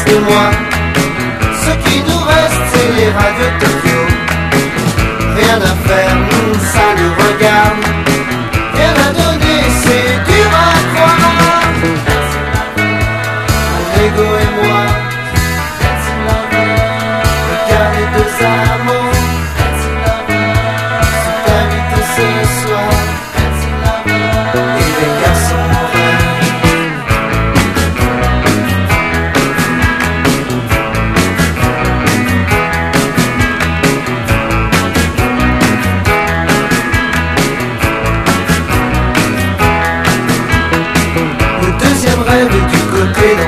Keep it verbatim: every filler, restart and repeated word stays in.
de moi. Ce qui nous reste, c'est les radios de Tokyo. Rien à faire, ça nous regarde. Rien à donner, c'est dur à croire. Mon ego et moi.